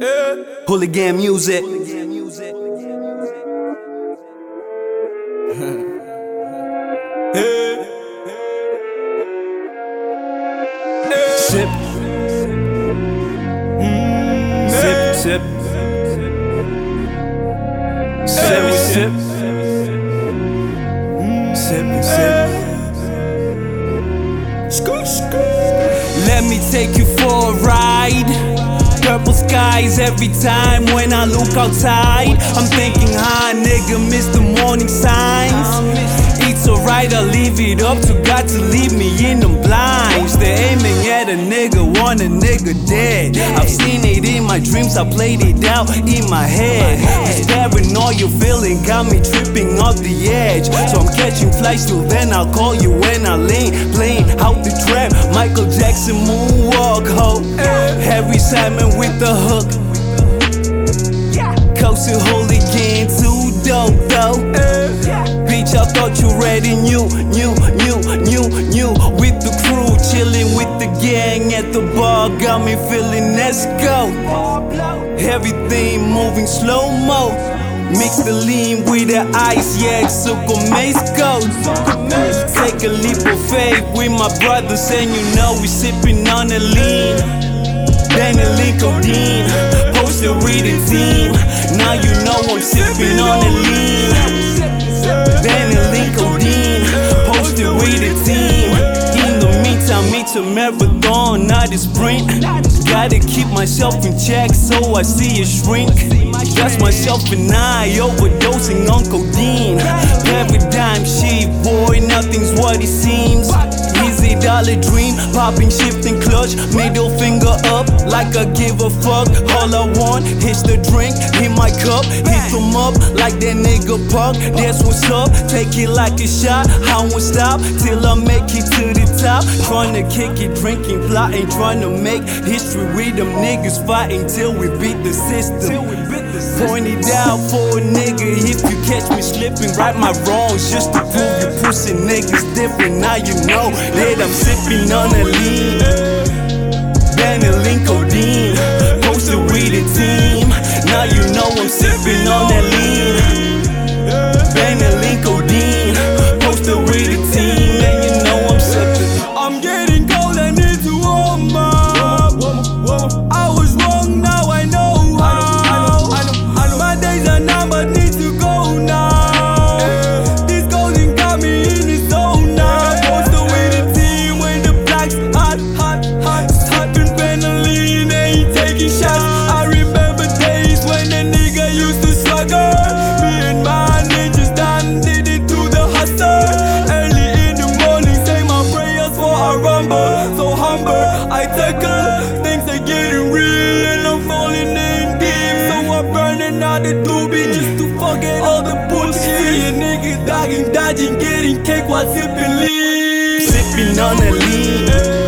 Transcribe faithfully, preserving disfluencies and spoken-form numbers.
Hooligan music. Sip, sip, sip, sip, sip, sip, sip. Let me take you for a ride. Purple skies every time when I look outside. I'm thinking, huh, nigga, miss the morning signs. It's alright, I'll leave it up to God to leave me in them blinds. They're aiming at a nigga, want a nigga dead. I've seen it in my dreams, I played it out in my head. This paranoia feeling got me tripping off the edge. So I'm catching flights till then, I'll call you when I lean. Playing out the trap, Michael Jackson moonwalk, ho. Harry Simon with the hook. Coast to Hooligan, too dope, though. Bitch, I thought you already knew, knew, knew, knew, knew. With the crew, chilling with the gang at the bar, got me feeling, let's go. Everything moving slow-mo. Mix the lean with the ice, yeah, it's Suco Mexico. Take a leap of faith with my brothers, and you know we sipping on the lean. Then the Lincoln, posted with the team. Now you know I'm sipping on the lean. Then the Lincoln, posted with the team. In the meantime, it's a marathon, not a sprint. Gotta keep myself in check so I see it shrink. Got myself and I overdosing on codeine. Paradigm shit, boy, nothing's what it seems. Is it all a dream? Popping, shifting, clutch, middle finger up like I give a fuck. All I want is the drink in my cup. Hit them up like that nigga Puck. That's what's up, take it like a shot. I won't stop till I make it to the top. Tryna kick it, drinking, plotting, tryna make history with them niggas fighting till we beat the system. Point it out for a nigga if you catch me slipping. Right my wrongs just to prove you pussy niggas different. Now you know that I'm sipping on a lean. Then a Lincoln, posted with the team. Now you know I'm sipping on that lean. Then a Lincoln, posted with the team. And you know I'm sipping. I'm getting cold, I need to warm up. I was wrong, now I know how. My days are numbered, need to go now. This golden got me in the zone now. Posted with the team when the blacks hot, hot, hot. Sipping Benylene, ain't taking shots. I remember days when a nigga used to slugger. Me and my ninjas done did it to the hustle. Early in the morning, say my prayers for a rumble. So humble, I take her. Things are getting real and I'm falling in deep. So I'm burning out the doobie just to forget all the bullshit. See a nigga dodging, dodging, getting cake while sipping lean. Sipping on the lean.